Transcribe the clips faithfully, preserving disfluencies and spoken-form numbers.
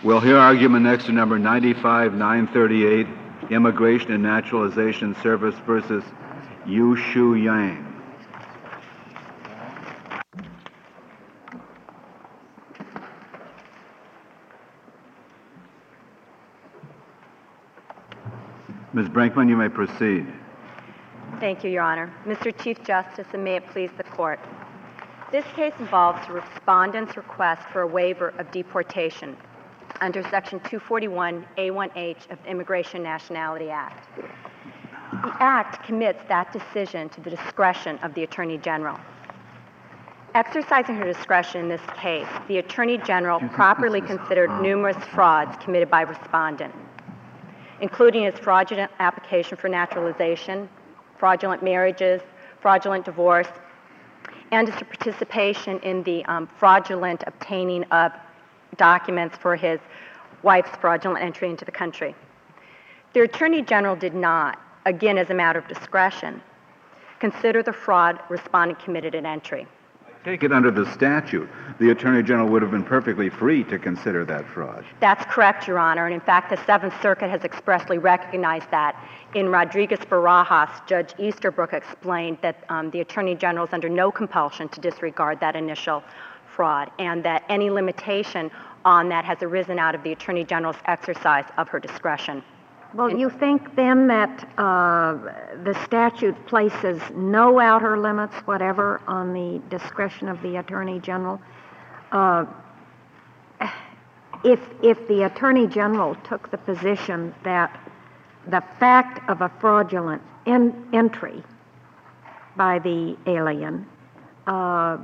We'll hear argument next to number ninety-five nine thirty-eight, Immigration and Naturalization Service versus Yu Shu Yang. Miz Brinkman, you may proceed. Thank you, Your Honor. Mister Chief Justice, and may it please the Court. This case involves the respondent's request for a waiver of deportation under Section two forty-one A one H of the Immigration and Nationality Act. The Act commits that decision to the discretion of the Attorney General. Exercising her discretion in this case, the Attorney General properly considered numerous frauds committed by respondent, including his fraudulent application for naturalization, fraudulent marriages, fraudulent divorce, and his participation in the um, fraudulent obtaining of documents for his wife's fraudulent entry into the country. The Attorney General did not, again as a matter of discretion, consider the fraud respondent committed at entry. I take it under the statute, the Attorney General would have been perfectly free to consider that fraud. That's correct, Your Honor, and in fact the Seventh Circuit has expressly recognized that. In Rodriguez-Barajas, Judge Easterbrook explained that um, the Attorney General is under no compulsion to disregard that initial fraud, and that any limitation on that has arisen out of the Attorney General's exercise of her discretion. Well, you think then that uh, the statute places no outer limits whatever on the discretion of the Attorney General? Uh, if, if the Attorney General took the position that the fact of a fraudulent en- entry by the alien uh,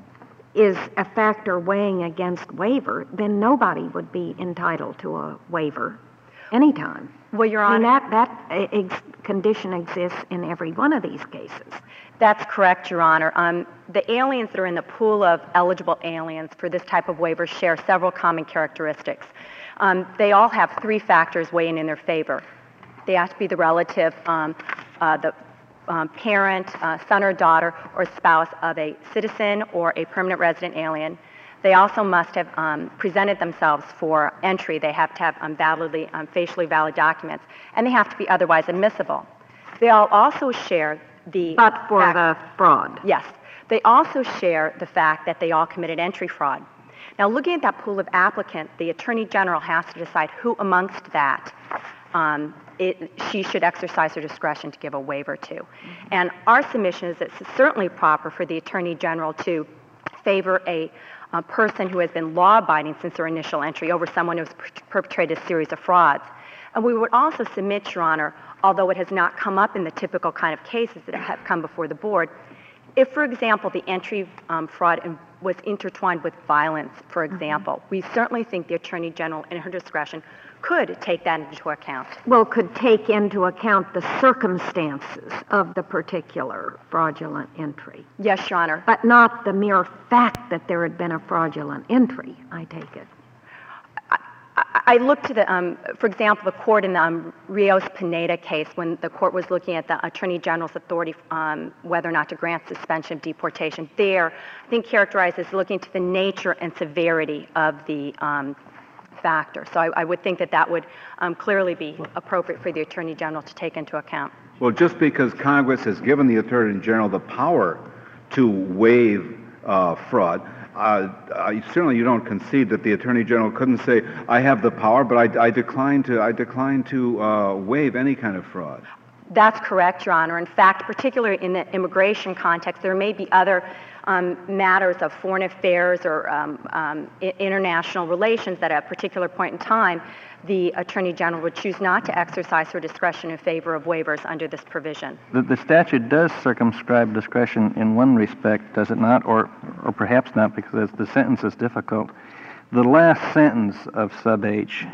is a factor weighing against waiver, then nobody would be entitled to a waiver anytime. Well, Your Honor, I mean, that, that ex- condition exists in every one of these cases. That's correct, Your Honor. Um, the aliens that are in the pool of eligible aliens for this type of waiver share several common characteristics. Um, they all have three factors weighing in their favor. They have to be the relative, um, uh, the um, parent, uh, son or daughter, or spouse of a citizen or a permanent resident alien. They also must have um, presented themselves for entry. They have to have um, validly, um, facially valid documents, and they have to be otherwise admissible. They all also share the... But for fact, the fraud. Yes. They also share the fact that they all committed entry fraud. Now, looking at that pool of applicants, the Attorney General has to decide who amongst that um, it, she should exercise her discretion to give a waiver to. Mm-hmm. And our submission is that it's certainly proper for the Attorney General to favor a a person who has been law-abiding since their initial entry over someone who has per- perpetrated a series of frauds. And we would also submit, Your Honor, although it has not come up in the typical kind of cases that have come before the board, if, for example, the entry um, fraud in, was intertwined with violence, for example, mm-hmm. we certainly think the Attorney General, in her discretion, could take that into account. Well, could take into account the circumstances of the particular fraudulent entry. Yes, Your Honor. But not the mere fact that there had been a fraudulent entry, I take it. I, I, I look to the, um, for example, the court in the um, Rios-Pineda case, when the court was looking at the Attorney General's authority um, whether or not to grant suspension of deportation. There, I think characterized as looking to the nature and severity of the um, factor. So I, I would think that that would um, clearly be appropriate for the Attorney General to take into account. Well, just because Congress has given the Attorney General the power to waive uh, fraud, uh, I, certainly you don't concede that the Attorney General couldn't say, I have the power, but I, I decline to, I decline to uh, waive any kind of fraud. That's correct, Your Honor. In fact, particularly in the immigration context, there may be other um, matters of foreign affairs or um, um, I- international relations that at a particular point in time, the Attorney General would choose not to exercise her discretion in favor of waivers under this provision. The, the statute does circumscribe discretion in one respect, does it not? Or, or perhaps not, because the sentence is difficult. The last sentence of sub H,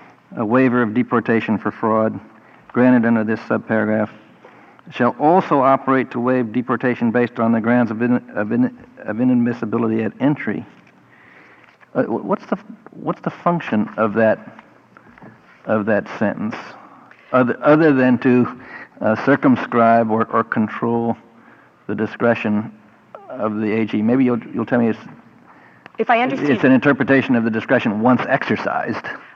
a waiver of deportation for fraud, granted under this subparagraph, shall also operate to waive deportation based on the grounds of, in, of, in, of inadmissibility at entry. Uh, what's the what's the function of that of that sentence, other, other than to uh, circumscribe or, or control the discretion of the A G? Maybe you'll you'll tell me it's If I understand, it's an interpretation of the discretion once exercised.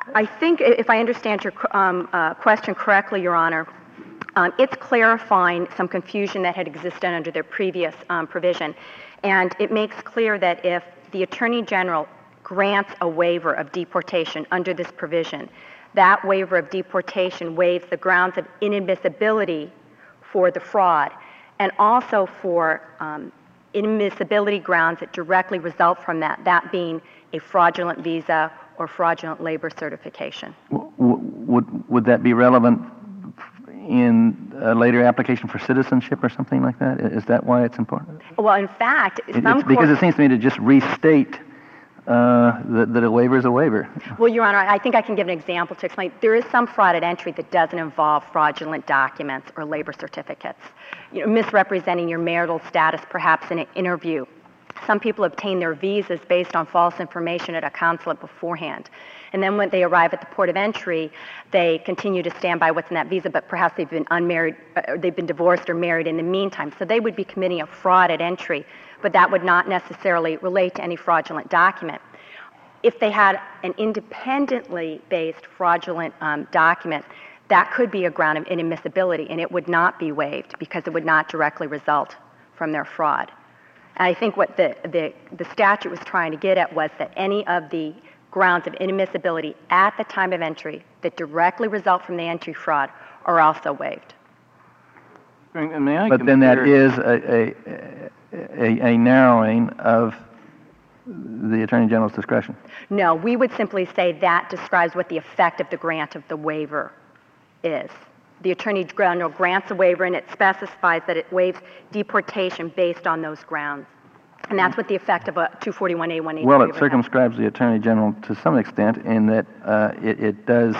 I think, i- if I understand your um, uh, question correctly, Your Honor, um, it's clarifying some confusion that had existed under their previous um, provision. And it makes clear that if the Attorney General grants a waiver of deportation under this provision, that waiver of deportation waives the grounds of inadmissibility for the fraud, and also for um, inadmissibility grounds that directly result from that, that being a fraudulent visa or fraudulent labor certification. W- w- Would, would that be relevant in a later application for citizenship or something like that? Is that why it's important? Well, in fact, It- some it's because courts... it seems to me to just restate uh, that, that a waiver is a waiver. Well, Your Honor, I think I can give an example to explain. There is some fraud at entry that doesn't involve fraudulent documents or labor certificates. You know, misrepresenting your marital status, perhaps in an interview. Some people obtain their visas based on false information at a consulate beforehand. And then when they arrive at the port of entry, they continue to stand by what's in that visa, but perhaps they've been unmarried, or they've been divorced or married in the meantime. So they would be committing a fraud at entry, but that would not necessarily relate to any fraudulent document. If they had an independently based fraudulent um, document, that could be a ground of inadmissibility, and it would not be waived because it would not directly result from their fraud. And I think what the, the, the statute was trying to get at was that any of the grounds of inadmissibility at the time of entry that directly result from the entry fraud are also waived. May I But then that compare- is a, a, a, a narrowing of the Attorney General's discretion. No, we would simply say that describes what the effect of the grant of the waiver is. The Attorney General grants a waiver, and it specifies that it waives deportation based on those grounds. And that's what the effect of a two forty-one A one H Well, waiver it has. circumscribes the Attorney General to some extent in that uh, it, it does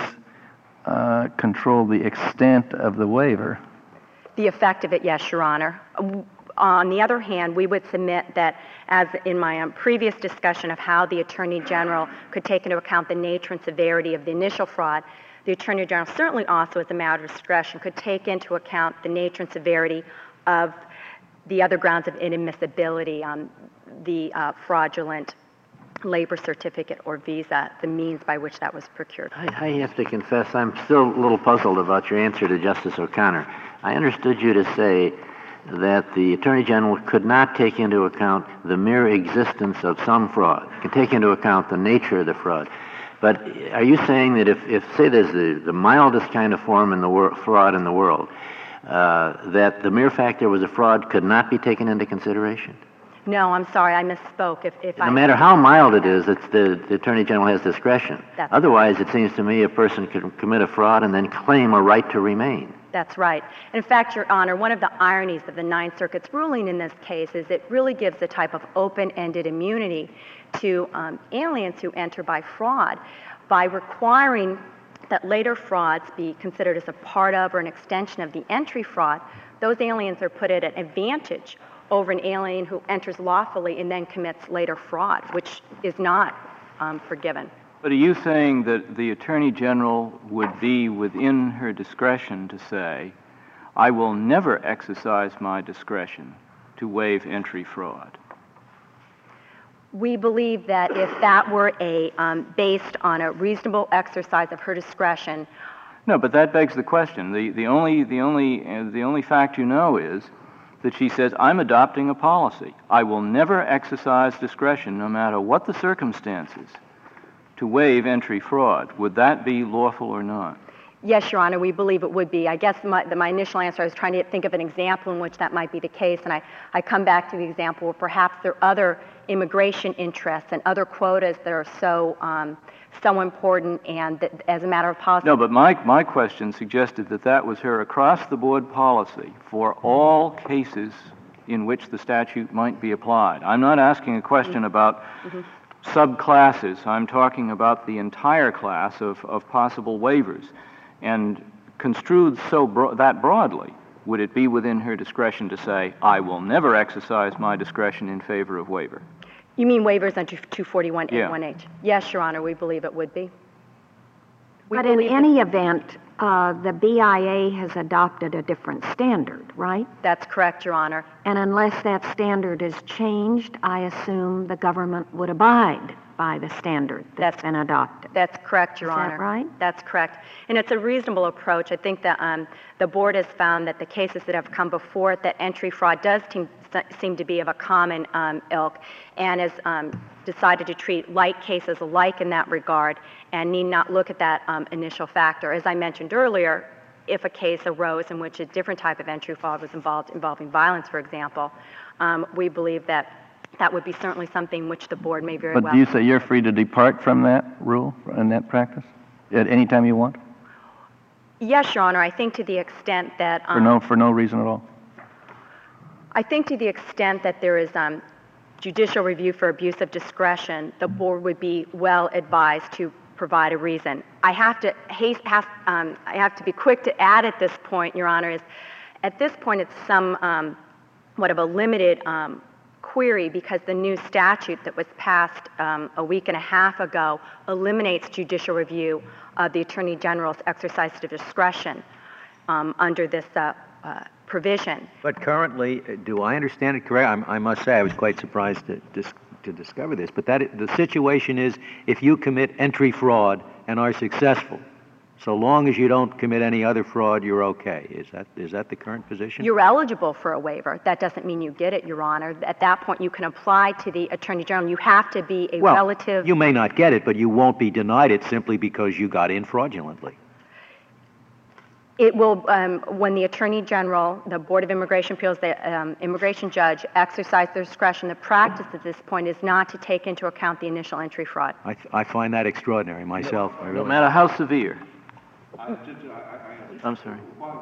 uh, control the extent of the waiver. The effect of it, yes, Your Honor. Uh, On the other hand, we would submit that, as in my um, previous discussion of how the Attorney General could take into account the nature and severity of the initial fraud, the Attorney General certainly also, as a matter of discretion, could take into account the nature and severity of the other grounds of inadmissibility, um, the uh, fraudulent labor certificate or visa, the means by which that was procured. I, I have to confess, I'm still a little puzzled about your answer to Justice O'Connor. I understood you to say that the Attorney General could not take into account the mere existence of some fraud, could take into account the nature of the fraud. But are you saying that if, if say there's the, the mildest kind of form in the wor- fraud in the world, uh, that the mere fact there was a fraud could not be taken into consideration? No, I'm sorry, I misspoke. If, if No I matter how mild it is, it's the, the Attorney General has discretion. That's- Otherwise, it seems to me a person could commit a fraud and then claim a right to remain. That's right. In fact, Your Honor, one of the ironies of the Ninth Circuit's ruling in this case is it really gives a type of open-ended immunity to um, aliens who enter by fraud by requiring that later frauds be considered as a part of or an extension of the entry fraud. Those aliens are put at an advantage over an alien who enters lawfully and then commits later fraud, which is not um, forgiven. But are you saying that the Attorney General would be within her discretion to say, I will never exercise my discretion to waive entry fraud? We believe that if that were a um, based on a reasonable exercise of her discretion, No, but that begs the question. The, the, only, the, only, uh, the only fact you know is that she says, I'm adopting a policy. I will never exercise discretion, no matter what the circumstances, to waive entry fraud. Would that be lawful or not? yes, Your Honor, we believe it would be. I guess my, the, my initial answer, I was trying to think of an example in which that might be the case, and I, I come back to the example where perhaps there are other immigration interests and other quotas that are so um, so important and that as a matter of policy. No, but my, my question suggested that that was her across-the-board policy for all cases in which the statute might be applied. I'm not asking a question about Mm-hmm. subclasses. I'm talking about the entire class of, of possible waivers. And construed so bro- that broadly, would it be within her discretion to say, I will never exercise my discretion in favor of waiver? You mean waivers under two forty-one A one H? Yeah. Yes, Your Honor, we believe it would be. We But in believe that- any event, uh, the B I A has adopted a different standard, right? That's correct, Your Honor. And unless that standard is changed, I assume the government would abide by the standard that's That's- been adopted. That's correct, Your Is that Honor. right? That's correct. And it's a reasonable approach. I think that um, the board has found that the cases that have come before it, that entry fraud does team, seem to be of a common um, ilk, and has um, decided to treat like cases alike in that regard and need not look at that um, initial factor. As I mentioned earlier, if a case arose in which a different type of entry fraud was involved, involving violence, for example, um, we believe that that would be certainly something which the board may very But well. do you say you're free to depart from that rule and that practice at any time you want? Yes, Your Honor. I think to the extent that For um, no, for no reason at all? I think to the extent that there is um, judicial review for abuse of discretion, the board would be well advised to provide a reason. I have to haste, have, um, I have to be quick to add at this point, Your Honor, is at this point it's some um, what of a limited um, query because the new statute that was passed um, a week and a half ago eliminates judicial review of the Attorney General's exercise of discretion um, under this uh, uh, provision. But currently, uh, do I understand it correct? I'm, I must say I was quite surprised to, dis, to discover this, but that the situation is if you commit entry fraud and are successful, so long as you don't commit any other fraud, you're okay. Is that is that the current position? You're eligible for a waiver. That doesn't mean you get it, Your Honor. At that point, you can apply to the Attorney General. You have to be a well, relative. you may not get it, but you won't be denied it simply because you got in fraudulently. It will, um, when the Attorney General, the Board of Immigration Appeals, the um, immigration judge exercise their discretion, the practice at this point is not to take into account the initial entry fraud. I, I find that extraordinary myself. I No really. matter how severe. I'm sorry.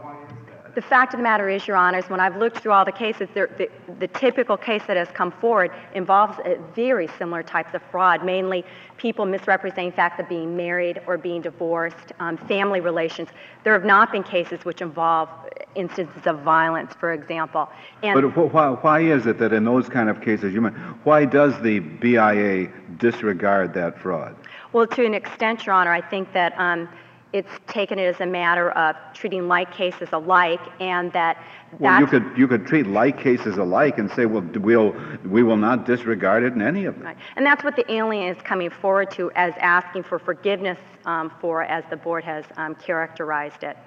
The fact of the matter is, Your Honors, when I've looked through all the cases, there- the, the typical case that has come forward involves uh, very similar types of fraud, mainly people misrepresenting facts of being married or being divorced, um, family relations. There have not been cases which involve instances of violence, for example. And But wh- why, why is it that in those kind of cases, you mean, why does the B I A disregard that fraud? Well, to an extent, Your Honor, I think that um, it's taken it as a matter of treating like cases alike, and that Well, you that's... could you could treat like cases alike and say, well, we'll we will not disregard it in any of them. Right. And that's what the alien is coming forward to as asking for forgiveness um, for, as the board has um, characterized it.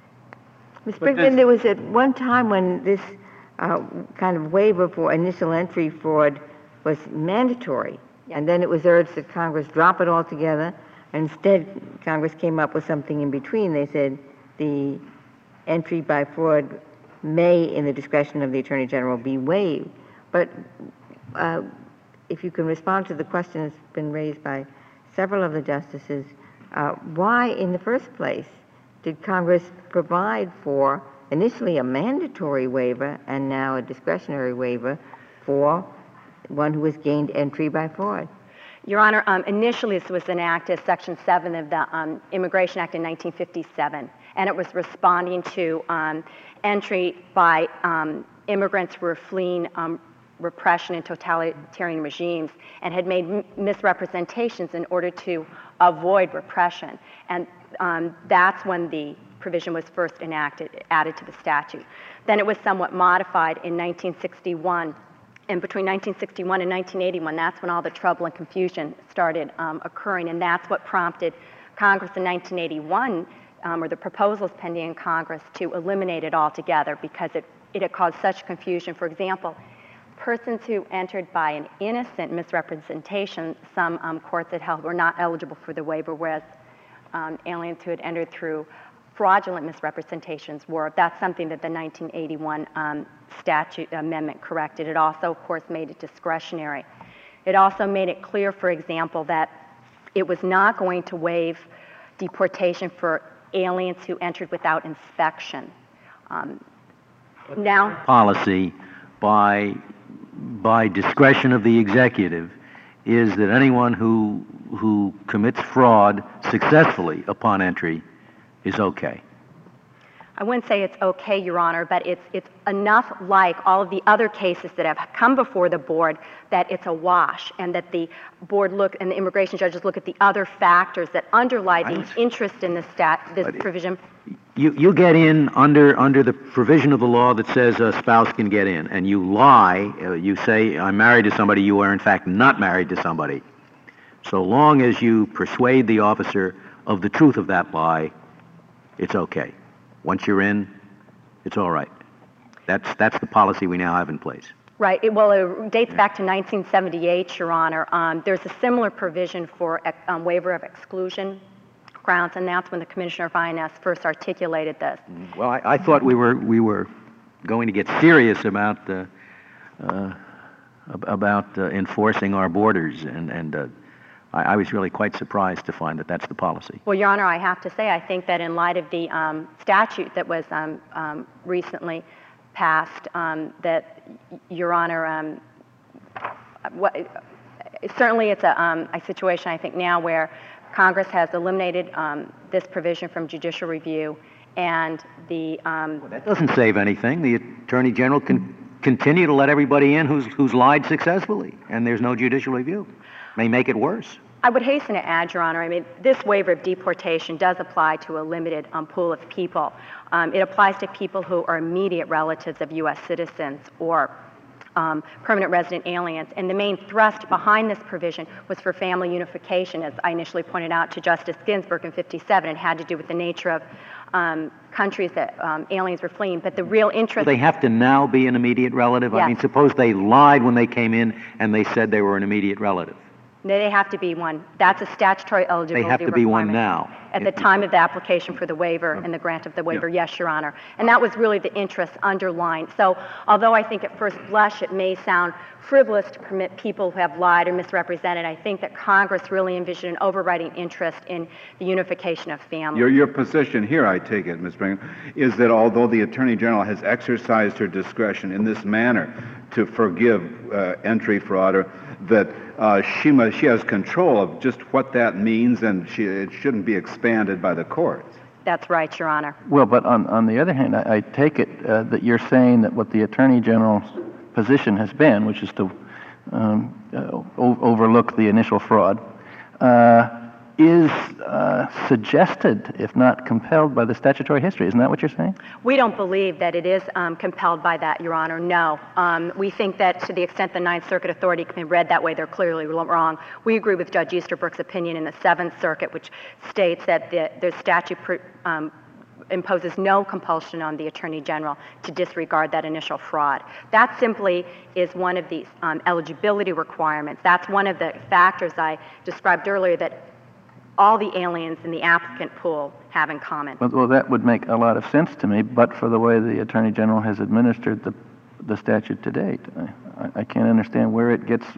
Miz Brinkman, there was at one time when this uh, kind of waiver for initial entry fraud was mandatory, Yes. and then it was urged that Congress drop it altogether. Instead, Congress came up with something in between. They said the entry by fraud may, in the discretion of the Attorney General, be waived. But uh, if you can respond to the question that's been raised by several of the justices, uh, why, in the first place, did Congress provide for initially a mandatory waiver and now a discretionary waiver for one who has gained entry by fraud? Your Honor, um, initially this was enacted as Section seven of the um, Immigration Act in nineteen fifty-seven, and it was responding to um, entry by um, immigrants who were fleeing um, repression and totalitarian regimes and had made m- misrepresentations in order to avoid repression. And um, that's when the provision was first enacted, added to the statute. Then it was somewhat modified in nineteen sixty-one. And between nineteen sixty-one and nineteen eighty-one, that's when all the trouble and confusion started um, occurring, and that's what prompted Congress in nineteen eighty-one, um, or the proposals pending in Congress, to eliminate it altogether because it, it had caused such confusion. For example, persons who entered by an innocent misrepresentation, some um, courts had held were not eligible for the waiver, whereas um, aliens who had entered through fraudulent misrepresentations were. That's something that the nineteen eighty-one um, statute amendment corrected. It also, of course, made it discretionary. It also made it clear, for example, that it was not going to waive deportation for aliens who entered without inspection. Um, now, Policy by by discretion of the executive is that anyone who who commits fraud successfully upon entry is okay. I wouldn't say it's okay, Your Honor, but it's, it's enough like all of the other cases that have come before the board that it's a wash, and that the board look and the immigration judges look at the other factors that underlie the interest in this stat, this provision. You, you get in under, under the provision of the law that says a spouse can get in, and you lie, uh, you say, I'm married to somebody, you are in fact not married to somebody. So long as you persuade the officer of the truth of that lie, it's okay. Once you're in, it's all right. That's, that's the policy we now have in place. Right. It, well, it dates back to nineteen seventy-eight, Your Honor. Um, there's a similar provision for um, waiver of exclusion grounds, and that's when the Commissioner of I N S first articulated this. Well, I, I thought we were, we were going to get serious about, uh, uh, about uh, enforcing our borders, and, and uh, I, I was really quite surprised to find that that's the policy. Well, Your Honor, I have to say, I think that in light of the um, statute that was um, um, recently passed, um, that, Your Honor, um, what, certainly it's a, um, a situation, I think, now where Congress has eliminated um, this provision from judicial review, and the... Um, well, that doesn't save anything. The Attorney General can continue to let everybody in who's, who's lied successfully, and there's no judicial review. May make it worse. I would hasten to add, Your Honor, I mean, this waiver of deportation does apply to a limited um, pool of people. Um, it applies to people who are immediate relatives of U S citizens or um, permanent resident aliens. And the main thrust behind this provision was for family unification, as I initially pointed out to Justice Ginsburg in fifty-seven. It had to do with the nature of um, countries that um, aliens were fleeing. But the real interest... Do they have to now be an immediate relative? Yes. I mean, suppose they lied when they came in and they said they were an immediate relative. They have to be one. That's a statutory eligibility They have to be one requirement. now. At the time of the application for the waiver and the grant of the waiver, yes, Your Honor. And that was really the interest underlined. So although I think at first blush it may sound frivolous to permit people who have lied or misrepresented, I think that Congress really envisioned an overriding interest in the unification of families. Your, your position here, I take it, Miz Brigham, is that although the Attorney General has exercised her discretion in this manner to forgive uh, entry fraud, or that uh, she, must, she has control of just what that means, and she, it shouldn't be expanded by the courts. That's right, Your Honor. Well, but on, on the other hand, I, I take it uh, that you're saying that what the Attorney General's position has been, which is to um, uh, o- overlook the initial fraud, uh, is uh, suggested, if not compelled, by the statutory history. Isn't that what you're saying? We don't believe that it is um, compelled by that, Your Honor, no. Um, we think that to the extent the Ninth Circuit authority can be read that way, they're clearly wrong. We agree with Judge Easterbrook's opinion in the Seventh Circuit, which states that the, the statute pr- um, imposes no compulsion on the Attorney General to disregard that initial fraud. That simply is one of the um, eligibility requirements. That's one of the factors I described earlier that all the aliens in the applicant pool have in common. Well, well, that would make a lot of sense to me, but for the way the Attorney General has administered the, the statute to date. I, I can't understand where it gets,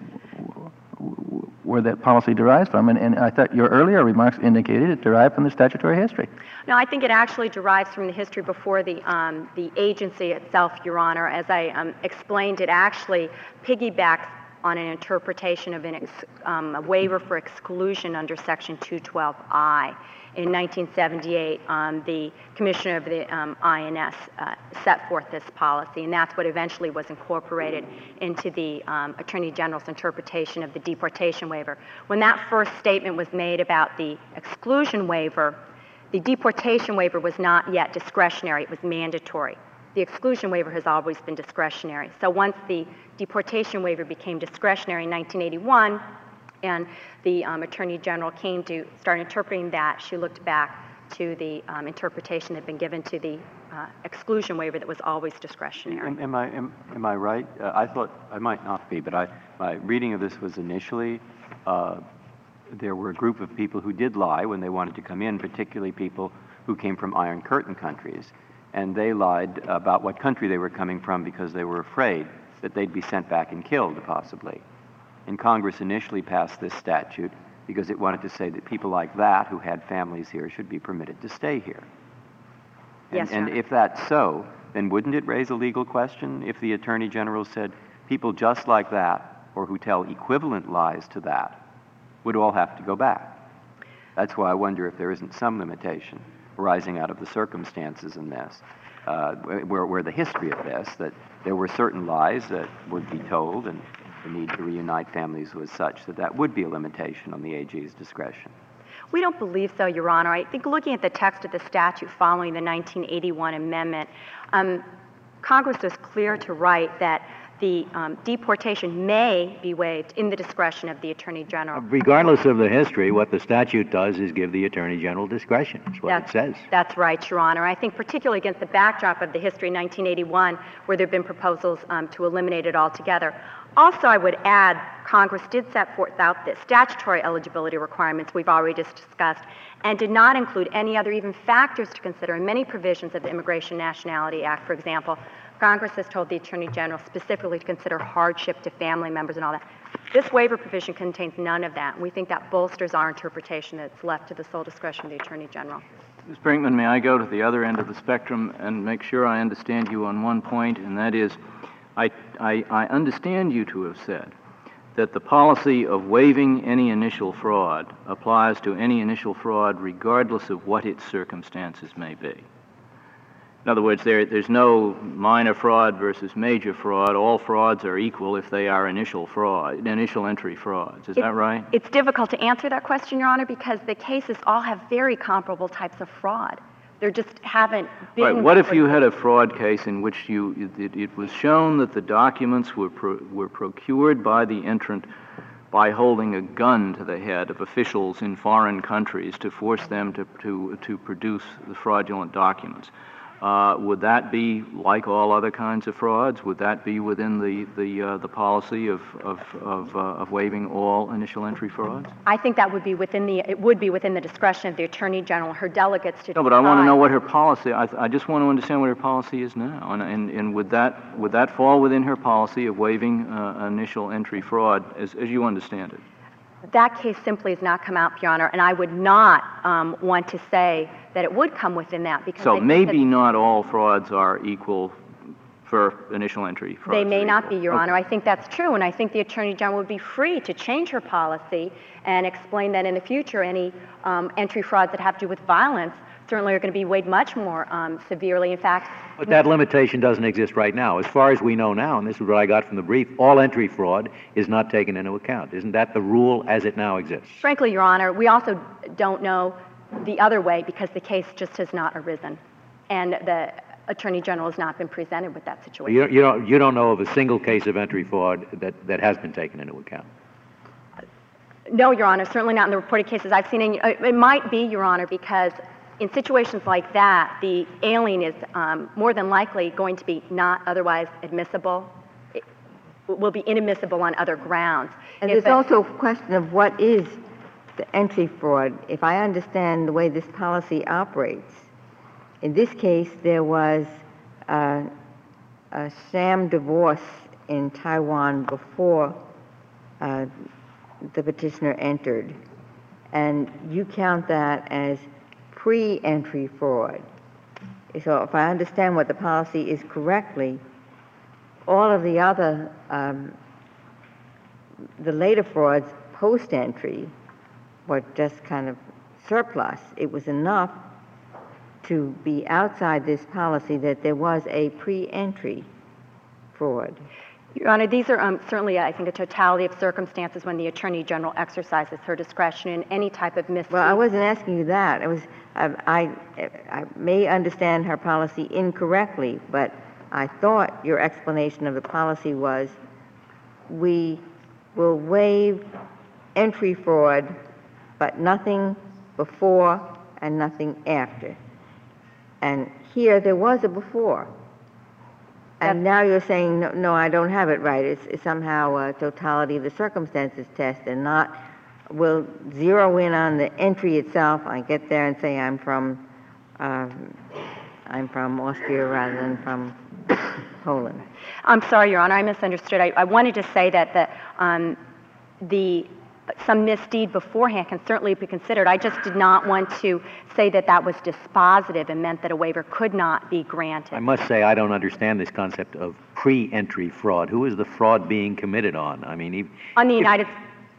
where that policy derives from, and, and I thought your earlier remarks indicated it derived from the statutory history. No, I think it actually derives from the history before the, um, the agency itself, Your Honor. As I um, explained, it actually piggybacks on an interpretation of an ex, um, a waiver for exclusion under Section two twelve I. In nineteen seventy-eight, um, the Commissioner of the um, I N S uh, set forth this policy, and that's what eventually was incorporated into the um, Attorney General's interpretation of the deportation waiver. When that first statement was made about the exclusion waiver, the deportation waiver was not yet discretionary, it was mandatory. The exclusion waiver has always been discretionary. So once the deportation waiver became discretionary in nineteen eighty-one, and the um, Attorney General came to start interpreting that, she looked back to the um, interpretation that had been given to the uh, exclusion waiver that was always discretionary. Am, am I am, am I right? Uh, I thought I might not be, but I my reading of this was initially uh, there were a group of people who did lie when they wanted to come in, particularly people who came from Iron Curtain countries. And they lied about what country they were coming from because they were afraid that they'd be sent back and killed, possibly. And Congress initially passed this statute because it wanted to say that people like that who had families here should be permitted to stay here. And, Yes, Your and Honor. if that's so, then wouldn't it raise a legal question if the Attorney General said people just like that, or who tell equivalent lies to that, would all have to go back? That's why I wonder if there isn't some limitation. arising out of the circumstances in this, uh, where, where the history of this, that there were certain lies that would be told, and the need to reunite families was such that that would be a limitation on the A G's discretion. We don't believe so, Your Honor. I think looking at the text of the statute following the nineteen eighty-one amendment, um, Congress was clear to write that the um, deportation may be waived in the discretion of the Attorney General. Regardless of the history, what the statute does is give the Attorney General discretion. That's what that's, it says. That's right, Your Honor. I think particularly against the backdrop of the history in nineteen eighty-one, where there have been proposals um, to eliminate it altogether. Also, I would add, Congress did set forth out the statutory eligibility requirements we've already just discussed, and did not include any other even factors to consider in many provisions of the Immigration and Nationality Act. For example, Congress has told the Attorney General specifically to consider hardship to family members and all that. This waiver provision contains none of that, and we think that bolsters our interpretation that it's left to the sole discretion of the Attorney General. Miz Brinkman, may I go to the other end of the spectrum and make sure I understand you on one point, and that is, I, I, I understand you to have said that the policy of waiving any initial fraud applies to any initial fraud regardless of what its circumstances may be. In other words, there, there's no minor fraud versus major fraud. All frauds are equal if they are initial fraud, initial entry frauds. Is It- that right? It's difficult to answer that question, Your Honor, because the cases all have very comparable types of fraud. There just haven't been... Right. What if you had a fraud case in which you, it, it was shown that the documents were, pro, were procured by the entrant by holding a gun to the head of officials in foreign countries to force them to, to, to produce the fraudulent documents? Uh, would that be like all other kinds of frauds? Would that be within the the uh, the policy of of of, uh, of waiving all initial entry frauds? I think that would be within the, it would be within the discretion of the Attorney General, her delegates to No, but I want to decide. know what her policy. I, I just want to understand what her policy is now, and and, and would that would that fall within her policy of waiving uh, initial entry fraud, as as you understand it? That case simply has not come out, Your Honor, and I would not um, want to say that it would come within that because I So think maybe that not all frauds are equal for initial entry frauds. they may are not equal. be, Your Okay. Honor. I think that's true, and I think the Attorney General would be free to change her policy and explain that in the future any um, entry frauds that have to do with violence certainly are going to be weighed much more um, severely. In fact, But that limitation doesn't exist right now. As far as we know now, and this is what I got from the brief, all entry fraud is not taken into account. Isn't that the rule as it now exists? frankly, Your Honor, we also don't know the other way because the case just has not arisen, and the Attorney General has not been presented with that situation. You don't, you don't, you don't know of a single case of entry fraud that, that has been taken into account? No, Your Honor, certainly not in the reported cases I've seen. And uh, it might be, Your Honor, because in situations like that, the alien is um, more than likely going to be not otherwise admissible. It will be inadmissible on other grounds. And If there's a- also a question of what is the entry fraud. If I understand the way this policy operates, in this case, there was uh, a sham divorce in Taiwan before uh, the petitioner entered, and you count that as pre-entry fraud. So if I understand what the policy is correctly, all of the other, um, the later frauds post-entry were just kind of surplus. It was enough to be outside this policy that there was a pre-entry fraud. Your Honor, these are um, certainly, I think, a totality of circumstances when the Attorney General exercises her discretion in any type of misdeed. Well, I wasn't asking you that. I was, I, I, I may understand her policy incorrectly, but I thought your explanation of the policy was we will waive entry fraud, but nothing before and nothing after. And here there was a before. And now you're saying, no, no, I don't have it right. It's, it's somehow a totality of the circumstances test and not, we'll zero in on the entry itself. I get there and say I'm from, um, I'm from Austria rather than from Poland. I'm sorry, Your Honor, I misunderstood. I, I wanted to say that the, um, the some misdeed beforehand can certainly be considered. I just did not want to say that that was dispositive and meant that a waiver could not be granted. I must say I don't understand this concept of pre-entry fraud. Who is the fraud being committed on? I mean, if, On the United,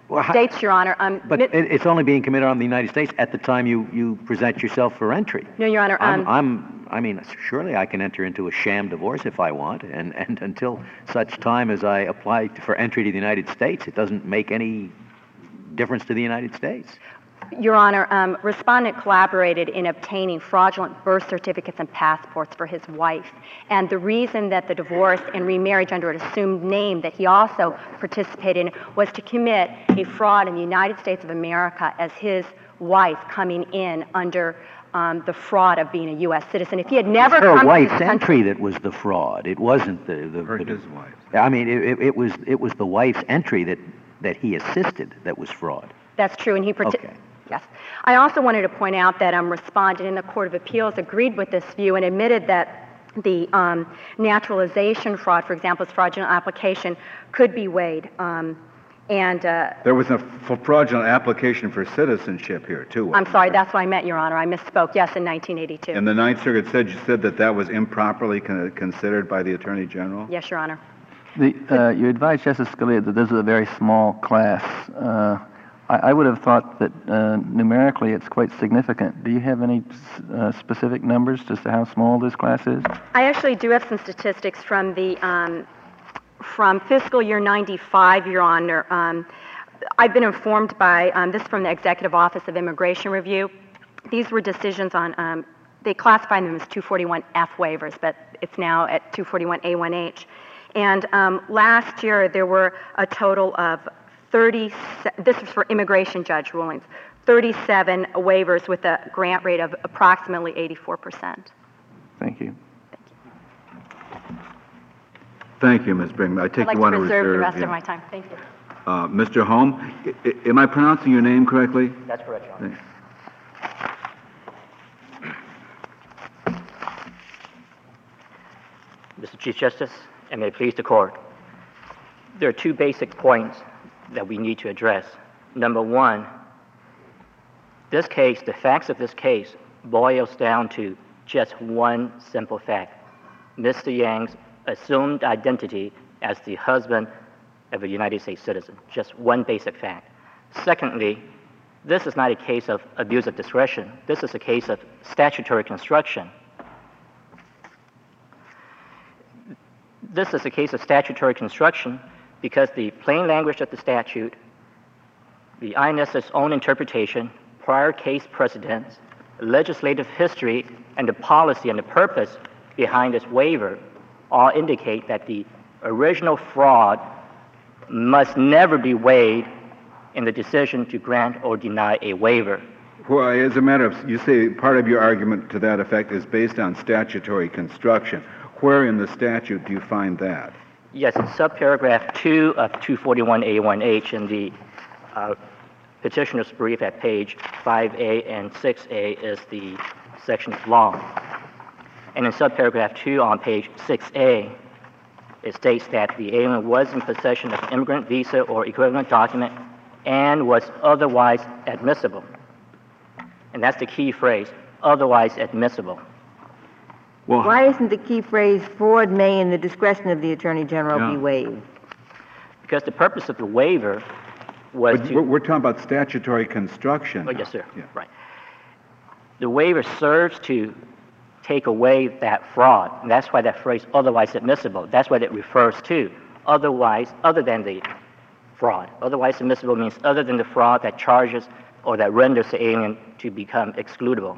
Well, how- States, Your Honor. Um, But mi- it, it's only being committed on the United States at the time you, you present yourself for entry. No, Your Honor. I'm, Um, I'm, I mean, surely I can enter into a sham divorce if I want, and, and until such time as I apply to- for entry to the United States, it doesn't make any difference to the United States. Your Honor, um, respondent collaborated in obtaining fraudulent birth certificates and passports for his wife. And the reason that the divorce and remarriage under an assumed name that he also participated in was to commit a fraud in the United States of America as his wife coming in under um, the fraud of being a U S citizen. If he had never Her come to wife's this country, entry that was the fraud. It wasn't the, the, Or the his wife. I mean, it, it- it was it was the wife's entry that that he assisted that was fraud. that's true, and he partic- Okay. Yes. I also wanted to point out that um, respondent in the Court of Appeals agreed with this view and admitted that the um, naturalization fraud, for example, his fraudulent application, could be weighed. Um, and uh, There was a f- fraudulent application for citizenship here, too. I'm wasn't sorry, there? that's what I meant, Your Honor. I misspoke. Yes, in nineteen eighty-two. And the Ninth Circuit said, you said that that was improperly con- considered by the Attorney General? Yes, Your Honor. The, uh, you advised Justice Scalia that this is a very small class. Uh, I, I would have thought that uh, numerically it's quite significant. Do you have any uh, specific numbers as to how small this class is? I actually do have some statistics from the um, from fiscal year ninety-five, Your Honor. Um, I've been informed by um, this from the Executive Office of Immigration Review. These were decisions on, um, they classified them as two forty-one F waivers, but it's now at two forty-one A one H. And um, last year there were a total of thirty, this is for immigration judge rulings, thirty-seven waivers with a grant rate of approximately eighty-four percent. Thank you. Thank you, Miz Brinkman. I take I'd like you to want to preserve reserve. the rest yeah. of my time. Thank you. Uh, Mister Holm, I- I- am I pronouncing your name correctly? That's correct, Your Honor. Thanks. Mister Chief Justice, and may it please the court. There are two basic points that we need to address. Number one, this case, the facts of this case boils down to just one simple fact. Mister Yang's assumed identity as the husband of a United States citizen. Just one basic fact. Secondly, this is not a case of abuse of discretion. This is a case of statutory construction. This is a case of statutory construction because the plain language of the statute, the I N S's own interpretation, prior case precedents, legislative history, and the policy and the purpose behind this waiver all indicate that the original fraud must never be weighed in the decision to grant or deny a waiver. Well, as a matter of, you say part of your argument to that effect is based on statutory construction. Where in the statute do you find that? Yes, in subparagraph two of two forty-one A one H in the uh, petitioner's brief at page five A and six A is the section of law. And in subparagraph two on page six A, it states that the alien was in possession of immigrant visa or equivalent document and was otherwise admissible. And that's the key phrase, otherwise admissible. Well, Why isn't the key phrase, Ford may in the discretion of the Attorney General be Yeah. waived? Because the purpose of the waiver was but to... we're, we're talking about statutory construction. Oh, yes, sir. Yeah. Right. The waiver serves to take away that fraud, and that's why that phrase, otherwise admissible, that's what it refers to. Otherwise, other than the fraud. Otherwise admissible means other than the fraud that charges or that renders the alien to become excludable.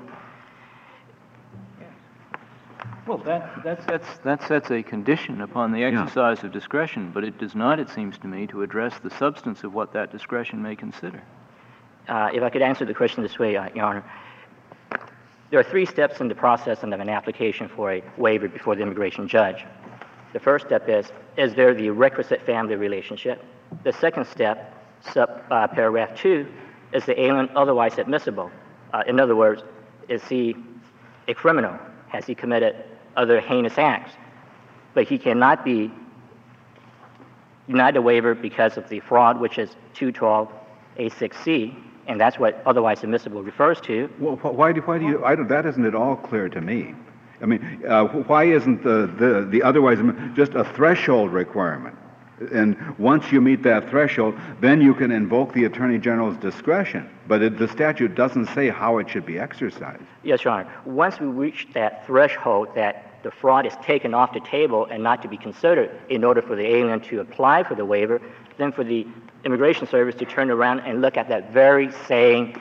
Well, that, that, sets, that sets a condition upon the exercise of discretion, but it does not, it seems to me, to address the substance of what that discretion may consider. Uh, if I could answer the question this way, uh, Your Honor. There are three steps in the process of an application for a waiver before the immigration judge. The first step is, is there the requisite family relationship? The second step, sub uh, paragraph two, is the alien otherwise admissible? Uh, in other words, is he a criminal? Has he committed other heinous acts? But he cannot be denied a waiver because of the fraud, which is two twelve A six C, and that's what otherwise admissible refers to. Well, wh- why do, why do you, I don't, that isn't at all clear to me. I mean, uh, wh- why isn't the, the, the otherwise just a threshold requirement? And once you meet that threshold, then you can invoke the Attorney General's discretion. But it, the statute doesn't say how it should be exercised. Yes, Your Honor. Once we reach that threshold that the fraud is taken off the table and not to be considered in order for the alien to apply for the waiver, then for the Immigration Service to turn around and look at that very same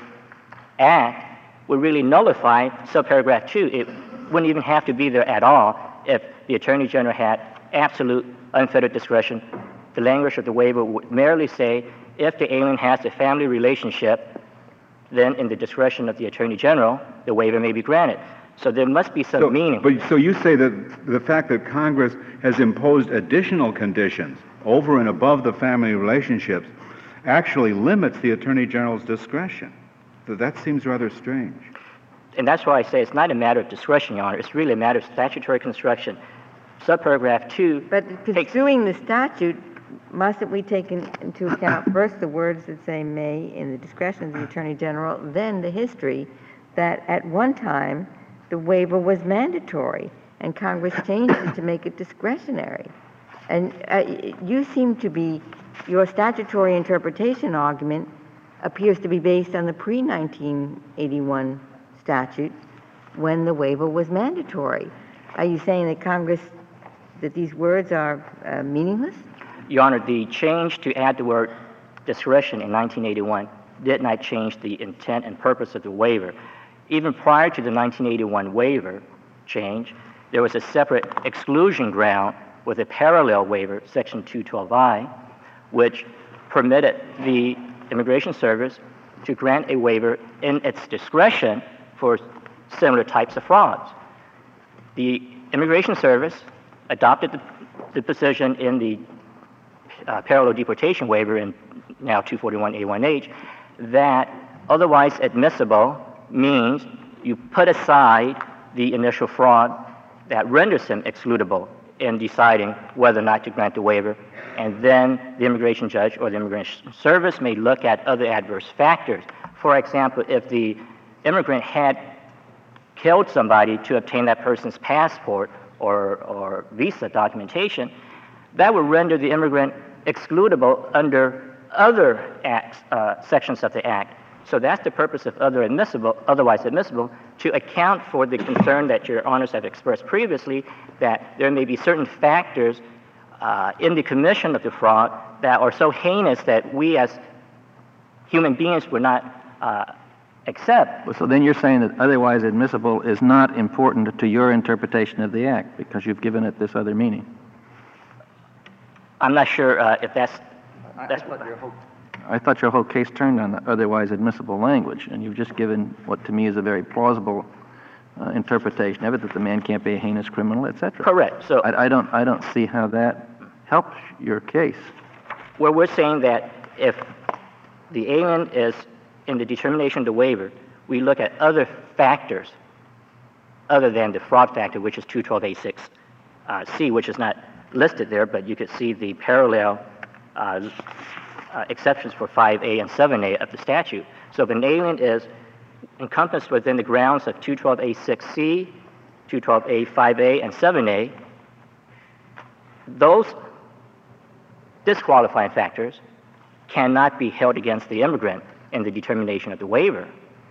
act would really nullify subparagraph two. It wouldn't even have to be there at all if the Attorney General had absolute unfettered discretion. The language of the waiver would merely say, if the alien has a family relationship, then in the discretion of the Attorney General, the waiver may be granted. So there must be some so, meaning. But, so you say that the fact that Congress has imposed additional conditions over and above the family relationships actually limits the Attorney General's discretion. So that seems rather strange. And that's why I say it's not a matter of discretion, Your Honor. It's really a matter of statutory construction. Subparagraph two. But construing the statute, mustn't we take in, into account first the words that say may in the discretion of the Attorney General, then the history that at one time the waiver was mandatory and Congress changed it to make it discretionary. And uh, you seem to be, your statutory interpretation argument appears to be based on the pre nineteen eighty-one statute when the waiver was mandatory. Are you saying that Congress, that these words are uh, meaningless? Your Honor, the change to add the word discretion in nineteen eighty-one did not change the intent and purpose of the waiver. Even prior to the nineteen eighty-one waiver change, there was a separate exclusion ground with a parallel waiver, Section two twelve I, which permitted the Immigration Service to grant a waiver in its discretion for similar types of frauds. The Immigration Service adopted the, the position in the uh, parallel deportation waiver in now two forty-one A one H that otherwise admissible means you put aside the initial fraud that renders him excludable in deciding whether or not to grant the waiver, and then the immigration judge or the Immigration Service may look at other adverse factors. For example, if the immigrant had killed somebody to obtain that person's passport or, or visa documentation, that would render the immigrant excludable under other acts, uh, sections of the Act. So that's the purpose of other admissible, otherwise admissible, to account for the concern that Your Honors have expressed previously that there may be certain factors uh, in the commission of the fraud that are so heinous that we as human beings would not uh, accept. So then you're saying that otherwise admissible is not important to your interpretation of the Act because you've given it this other meaning. I'm not sure uh, if that's... that's I, I, thought your whole, I thought your whole case turned on the otherwise admissible language, and you've just given what to me is a very plausible uh, interpretation of it, that the man can't be a heinous criminal, et cetera. Correct. So I, I don't, I don't see how that helps your case. Well, we're saying that if the alien is in the determination of the waiver, we look at other factors other than the fraud factor, which is two twelve A six C, which is not listed there, but you could see the parallel uh, uh, exceptions for five A and seven A of the statute. So if an alien is encompassed within the grounds of two twelve A six C, two twelve A five A, and seven A, those disqualifying factors cannot be held against the immigrant in the determination of the waiver.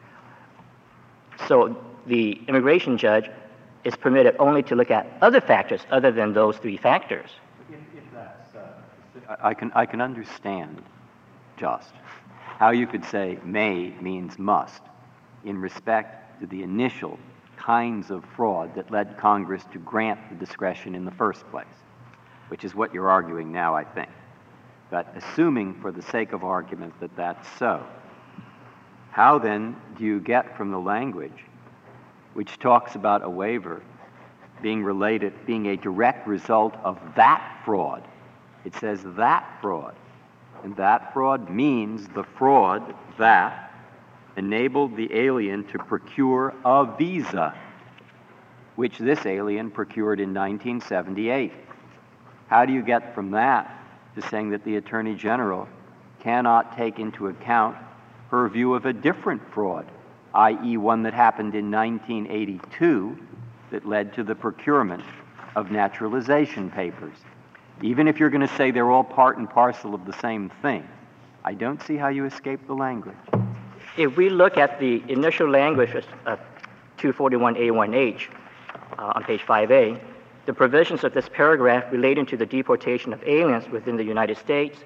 So the immigration judge is permitted only to look at other factors other than those three factors. If, if that's, uh, I can, I can understand, just, how you could say may means must in respect to the initial kinds of fraud that led Congress to grant the discretion in the first place, which is what you're arguing now, I think. But assuming for the sake of argument that that's so, how then do you get from the language which talks about a waiver being related, being a direct result of that fraud? It says that fraud. And that fraud means the fraud that enabled the alien to procure a visa, which this alien procured in nineteen seventy-eight. How do you get from that to saying that the Attorney General cannot take into account her view of a different fraud, that is one that happened in nineteen eighty-two that led to the procurement of naturalization papers? Even if you're going to say they're all part and parcel of the same thing, I don't see how you escape the language. If we look at the initial language of two forty-one A one H uh, on page five A, the provisions of this paragraph relating to the deportation of aliens within the United States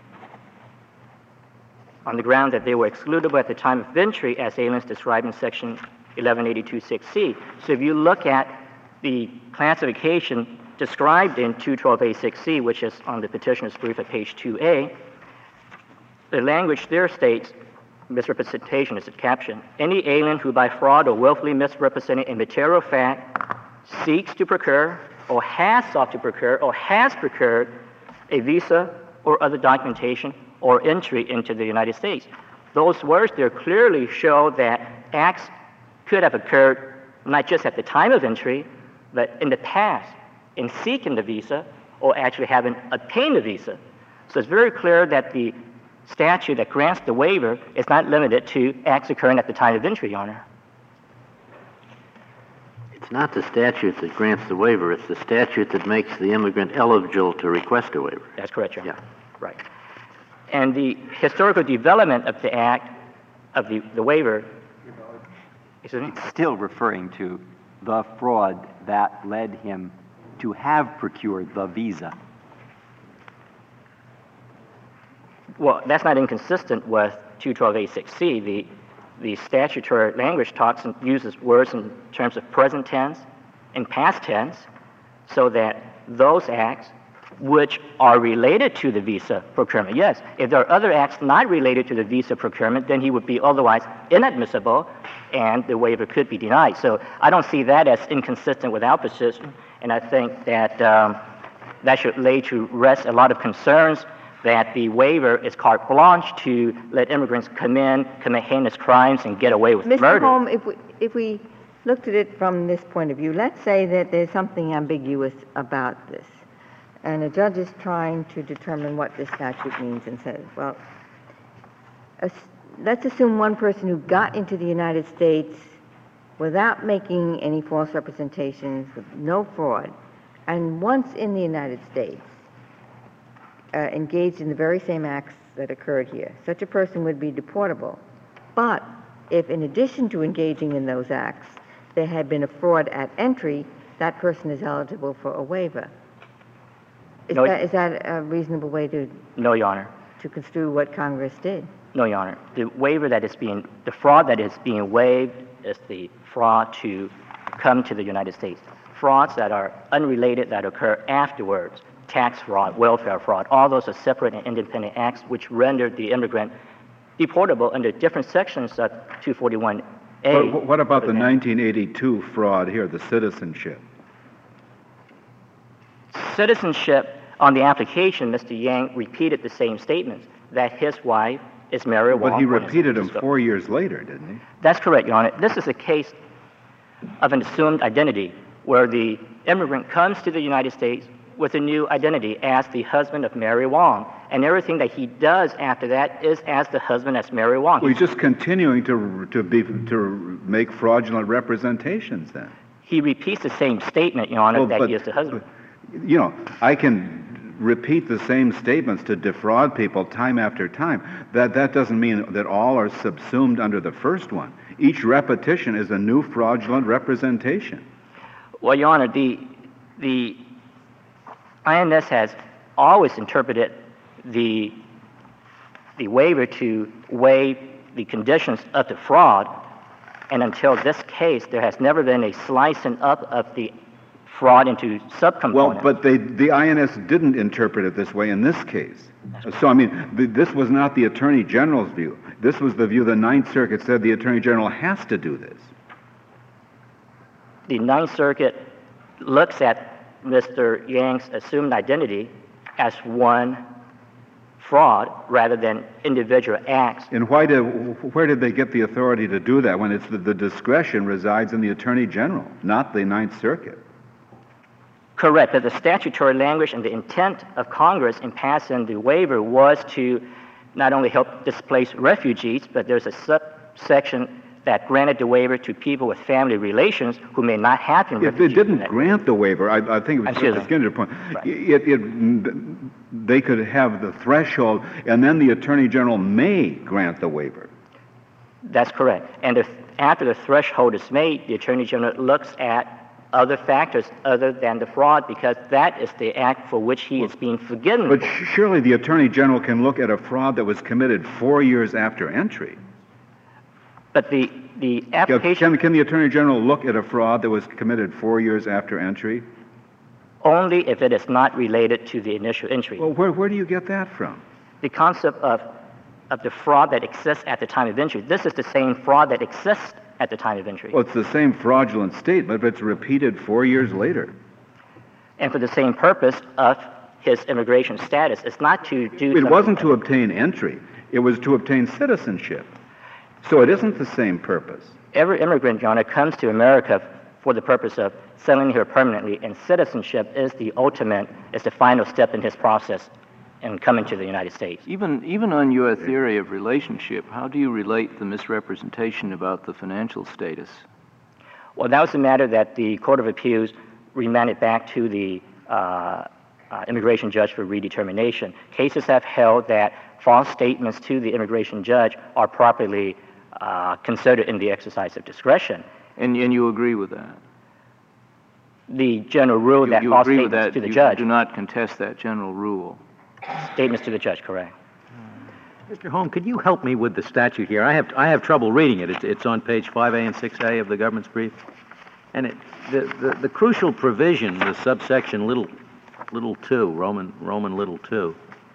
on the ground that they were excludable at the time of entry as aliens described in section eleven eighty-two six C. So if you look at the classification described in two twelve A six C, which is on the petitioner's brief at page two A, the language there states, misrepresentation is the caption, any alien who by fraud or willfully misrepresenting a material fact seeks to procure or has sought to procure or has procured a visa or other documentation or entry into the United States. Those words there clearly show that acts could have occurred not just at the time of entry, but in the past in seeking the visa or actually having obtained the visa. So it's very clear that the statute that grants the waiver is not limited to acts occurring at the time of entry, Your Honor. It's not the statute that grants the waiver, it's the statute that makes the immigrant eligible to request a waiver. That's correct, Your Honor. Yeah. Right. And the historical development of the act, of the, the waiver, excuse me? It's still referring to the fraud that led him to have procured the visa. Well, that's not inconsistent with two twelve A six C. The, the statutory language talks and uses words in terms of present tense and past tense, so that those acts which are related to the visa procurement. Yes, if there are other acts not related to the visa procurement, then he would be otherwise inadmissible and the waiver could be denied. So I don't see that as inconsistent with our position, and I think that um, that should lay to rest a lot of concerns that the waiver is carte blanche to let immigrants come in, commit heinous crimes, and get away with Mister murder. Holm, if we, if we looked at it from this point of view, let's say that there's something ambiguous about this, and a judge is trying to determine what this statute means and says, well, as, let's assume one person who got into the United States without making any false representations, with no fraud, and once in the United States, Uh, engaged in the very same acts that occurred here. Such a person would be deportable. But if in addition to engaging in those acts, there had been a fraud at entry, that person is eligible for a waiver. Is, No, that, is that a reasonable way to, No, Your Honor. to construe what Congress did? No, Your Honor. The waiver that is being, the fraud that is being waived is the fraud to come to the United States. Frauds that are unrelated, that occur afterwards, tax fraud, welfare fraud, all those are separate and independent acts which render the immigrant deportable under different sections of two forty-one A. But what about the nineteen eighty-two fraud here, the citizenship? Citizenship, on the application, Mister Yang repeated the same statements, that his wife is Mary Wong. But he repeated them four years later, didn't he? That's correct, Your Honor. This is a case of an assumed identity where the immigrant comes to the United States with a new identity as the husband of Mary Wong. And everything that he does after that is as the husband as Mary Wong. Well, he's just continuing to, to, be, to make fraudulent representations then. He repeats the same statement, Your Honor, Well, that but- he is the husband. You know, I can repeat the same statements to defraud people time after time. That, that doesn't mean that all are subsumed under the first one. Each repetition is a new fraudulent representation. Well, Your Honor, the, the I N S has always interpreted the, the waiver to waive the conditions of the fraud, and until this case, there has never been a slicing up of the fraud into subcomponents. Well, but they, the I N S didn't interpret it this way in this case. So, I mean, th- this was not the Attorney General's view. This was the view the Ninth Circuit said the Attorney General has to do this. The Ninth Circuit looks at Mister Yang's assumed identity as one fraud rather than individual acts. And why did, where did they get the authority to do that when it's the, the discretion resides in the Attorney General, not the Ninth Circuit? Correct, but the statutory language and the intent of Congress in passing the waiver was to not only help displaced refugees, but there's a subsection that granted the waiver to people with family relations who may not have been If they refugees. didn't grant the waiver, I, I think it was Excuse Justice me. Skinner's point. Right. It, it, they could have the threshold, and then the Attorney General may grant the waiver. That's correct. And if after the threshold is made, the Attorney General looks at other factors other than the fraud, because that is the act for which he is being forgiven. But sh- surely the Attorney General can look at a fraud that was committed four years after entry. But the, the Yeah, application, Can, can the Attorney General look at a fraud that was committed four years after entry? only if it is not related to the initial entry. Well, where, where do you get that from? The concept of, of the fraud that exists at the time of entry, this is the same fraud that exists at the time of entry. Well, it's the same fraudulent statement, but it's repeated four years later. And for the same purpose of his immigration status. It's not to do It something- wasn't to obtain entry. It was to obtain citizenship. So it isn't the same purpose. Every immigrant, Your Honor, comes to America for the purpose of settling here permanently, and citizenship is the ultimate, is the final step in his process in coming to the United States. Even, even on your theory of relationship, how do you relate the misrepresentation about the financial status? Well, that was a matter that the Court of Appeals remanded back to the uh, uh, immigration judge for redetermination. Cases have held that false statements to the immigration judge are properly uh, considered in the exercise of discretion. And, and you agree with that? The general rule You, that you false agree with statements that? to the you judge, do not contest that general rule? statements to the judge, correct. Mister Holm, could you help me with the statute here? I have, I have trouble reading it. It's, it's on page five A and six A of the government's brief. And it, the, the, the crucial provision, the subsection little, little two, Roman, Roman little two,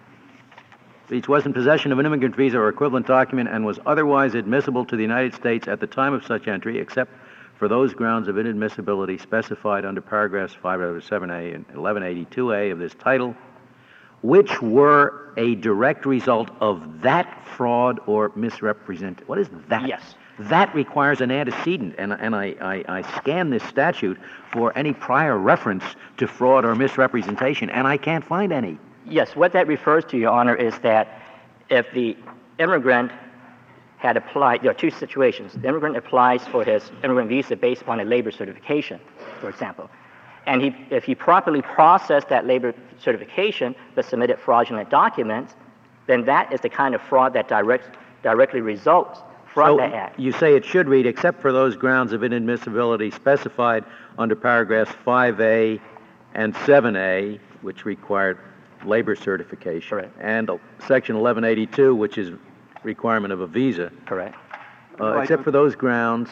each was in possession of an immigrant visa or equivalent document and was otherwise admissible to the United States at the time of such entry, except for those grounds of inadmissibility specified under paragraphs five oh seven A and eleven eighty-two A of this title, which were a direct result of that fraud or misrepresent. What is that? Yes. That requires an antecedent, and, and I, I, I scanned this statute for any prior reference to fraud or misrepresentation, and I can't find any. Yes, what that refers to, Your Honor, is that if the immigrant had applied, there are two situations. The immigrant applies for his immigrant visa based upon a labor certification, for example. And he, if he properly processed that labor certification but submitted fraudulent documents, then that is the kind of fraud that direct, directly results from So that act. you say it should read, except for those grounds of inadmissibility specified under paragraphs five A and seven A, which required labor certification. Correct. And uh, section eleven eighty-two, which is requirement of a visa. Correct. Uh, except for those grounds,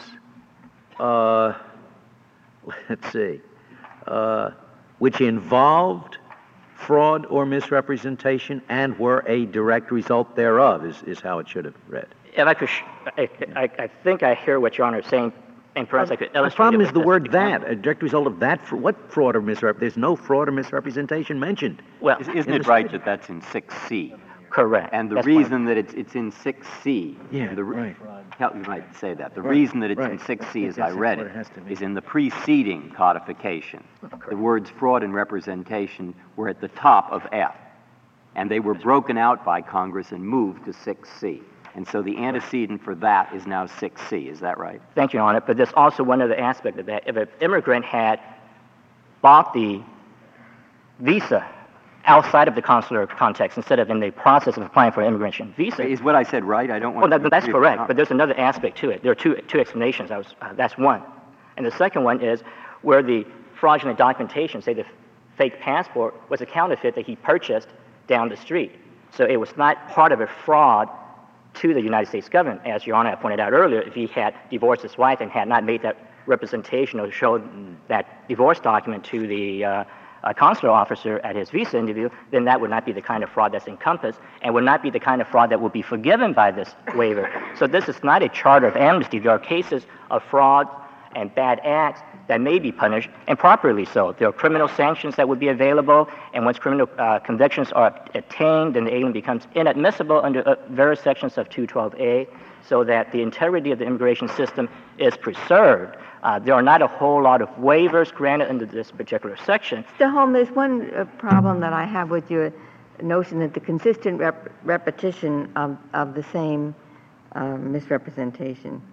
uh, let's see, uh, which involved fraud or misrepresentation and were a direct result thereof, is, is how it should have read. If I could, sh- I, I, I think I hear what Your Honor is saying, and perhaps I could The illustrate problem it is with the this word example. that, a direct result of that. fr- What fraud or misrep? There's no fraud or misrepresentation mentioned. Well, Is- Isn't in it the right statute. that that's in six C? correct. And the That's one. reason that it's, it's in six C. Yeah, the re- right. Hell, you might say that. The Right, reason that it's in right. six I C, think as I that's read what it, it has to be. is in the preceding codification. The words fraud and representation were at the top of F, and they were broken out by Congress and moved to six C. And so the antecedent for that is now six C. Is that right? Thank you, Your Honor. But there's also one other aspect of that. If an immigrant had bought the visa outside of the consular context instead of in the process of applying for an immigration visa, Is what I said right? I don't well, want that, to... that's correct. But there's another aspect to it. There are two two explanations. I was, uh, that's one. And the second one is where the fraudulent documentation, say the fake passport, was a counterfeit that he purchased down the street. So it was not part of a fraud to the United States government. As Your Honor pointed out earlier, if he had divorced his wife and had not made that representation or showed that divorce document to the uh, uh, consular officer at his visa interview, then that would not be the kind of fraud that's encompassed and would not be the kind of fraud that would be forgiven by this waiver. So this is not a charter of amnesty. There are cases of fraud and bad acts that may be punished, and properly so. There are criminal sanctions that would be available, and once criminal uh, convictions are attained, then the alien becomes inadmissible under uh, various sections of two twelve A, so that the integrity of the immigration system is preserved. Uh, there are not a whole lot of waivers granted under this particular section. Mister Holm, there's one uh, problem that I have with your notion that the consistent rep- repetition of, of the same uh, misrepresentation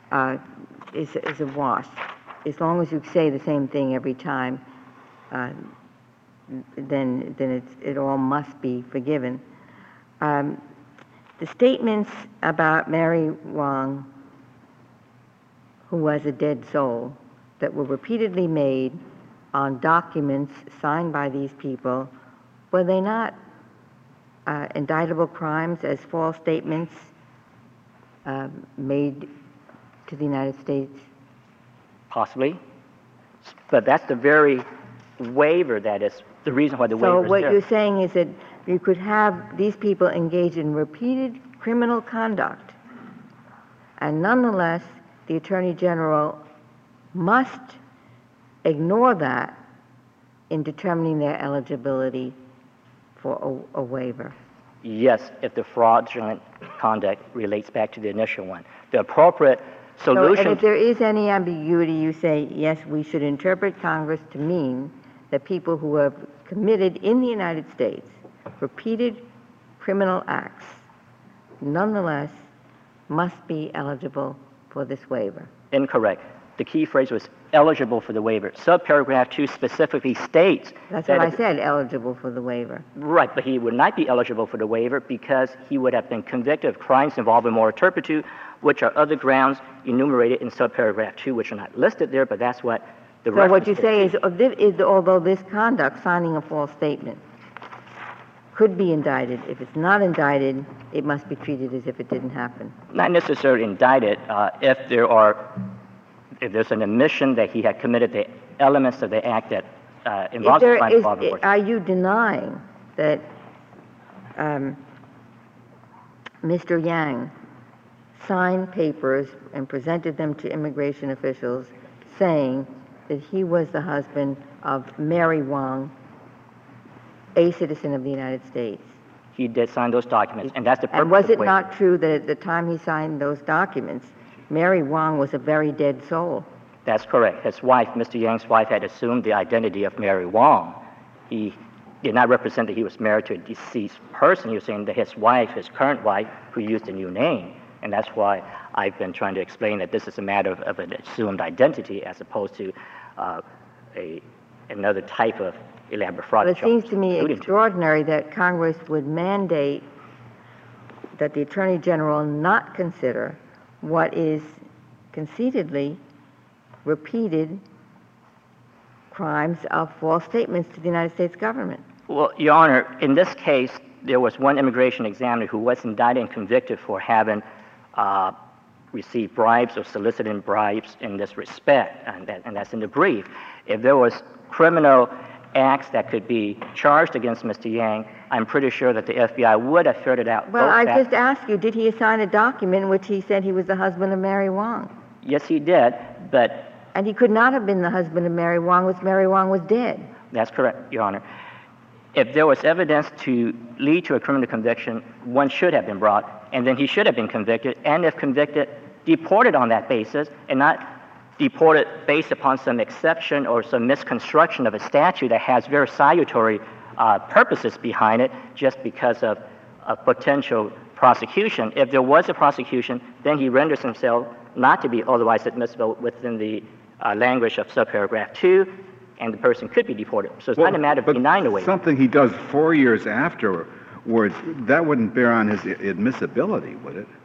uh, is, is a wash. As long as you say the same thing every time, uh, then, then it's, it all must be forgiven. Um, the statements about Mary Wong, who was a dead soul, that were repeatedly made on documents signed by these people, were they not uh, indictable crimes as false statements uh, made to the United States? Possibly. But that's the very waiver that is the reason why the So waiver is what there. you're saying is that you could have these people engaged in repeated criminal conduct, and nonetheless, the Attorney General must ignore that in determining their eligibility for a, a waiver. Yes, if the fraudulent conduct relates back to the initial one. The appropriate solution... So, and if there is any ambiguity, you say, yes, we should interpret Congress to mean that people who have committed in the United States repeated criminal acts nonetheless must be eligible for this waiver. Incorrect. The key phrase was eligible for the waiver. Subparagraph two specifically states... That's that what I if- said, eligible for the waiver. Right, but he would not be eligible for the waiver because he would have been convicted of crimes involving moral turpitude, which are other grounds enumerated in subparagraph two, which are not listed there, but that's what the So what reference you is. say is, uh, thi- is although this conduct, signing a false statement, could be indicted, if it's not indicted, it must be treated as if it didn't happen. Not necessarily indicted uh, if there are, if there's an admission that he had committed the elements of the act that uh, If involves the there crime is, involving abortion. are you denying that um, Mister Yang signed papers and presented them to immigration officials saying that he was the husband of Mary Wong, a citizen of the United States? He did sign those documents, and that's the purpose And was of it waiver. not true that at the time he signed those documents, Mary Wong was a very dead soul? That's correct. His wife, Mister Yang's wife, had assumed the identity of Mary Wong. He did not represent that he was married to a deceased person. He was saying that his wife, his current wife, who used a new name. And that's why I've been trying to explain that this is a matter of, of an assumed identity as opposed to uh, a, another type of elaborate fraud. Well, it charge, seems to me alluding extraordinary that Congress would mandate that the Attorney General not consider what is conceitedly repeated crimes of false statements to the United States government. Well, Your Honor, in this case, there was one immigration examiner who was indicted and convicted for having uh, received bribes or solicited bribes in this respect, and, that, and that's in the brief. If there was criminal acts that could be charged against Mister Yang, I'm pretty sure that the F B I would have ferreted out Well, those I facts. just asked you, did he sign a document in which he said he was the husband of Mary Wong? Yes, he did, but And he could not have been the husband of Mary Wong, which Mary Wong was dead. that's correct, Your Honor. If there was evidence to lead to a criminal conviction, one should have been brought, and then he should have been convicted, and if convicted, deported on that basis, and not deported based upon some exception or some misconstruction of a statute that has very salutary uh, purposes behind it just because of a potential prosecution. If there was a prosecution, then he renders himself not to be otherwise admissible within the uh, language of subparagraph two, and the person could be deported. So it's Well, not a matter of but denying the waiver. something he does four years afterwards, that wouldn't bear on his admissibility, would it?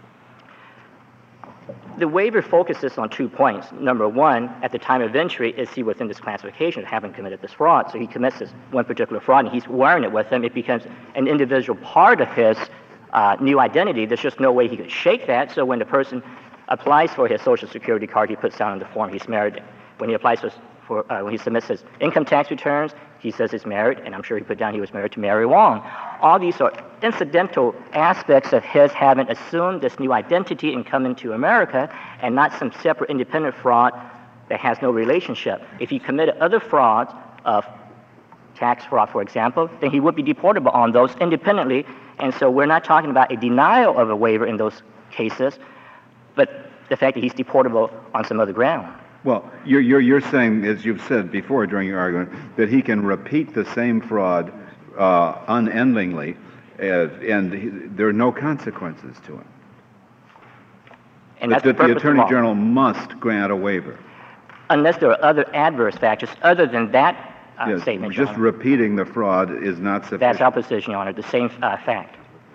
The waiver focuses on two points. Number one, at the time of entry, is he within this classification of having committed this fraud? So he commits this one particular fraud, and he's wearing it with him. It becomes an individual part of his uh, new identity. There's just no way he could shake that. So when the person applies for his Social Security card, he puts down on the form he's married. When he applies for, for uh, when he submits his income tax returns, he says he's married, and I'm sure he put down he was married to Mary Wong. All these are incidental aspects of his having assumed this new identity and coming to America, and not some separate independent fraud that has no relationship. If he committed other frauds of tax fraud, for example, then he would be deportable on those independently. And so we're not talking about a denial of a waiver in those cases, but the fact that he's deportable on some other ground. Well, you're, you're, you're saying, as you've said before during your argument, that he can repeat the same fraud uh, unendingly, uh, and he, there are no consequences to him. And But that's the that the purpose of Attorney law. General must grant a waiver. Unless there are other adverse factors other than that uh, Yes, statement, Your just Honor. repeating the fraud is not sufficient. That's our position, Your Honor, the same uh, fact.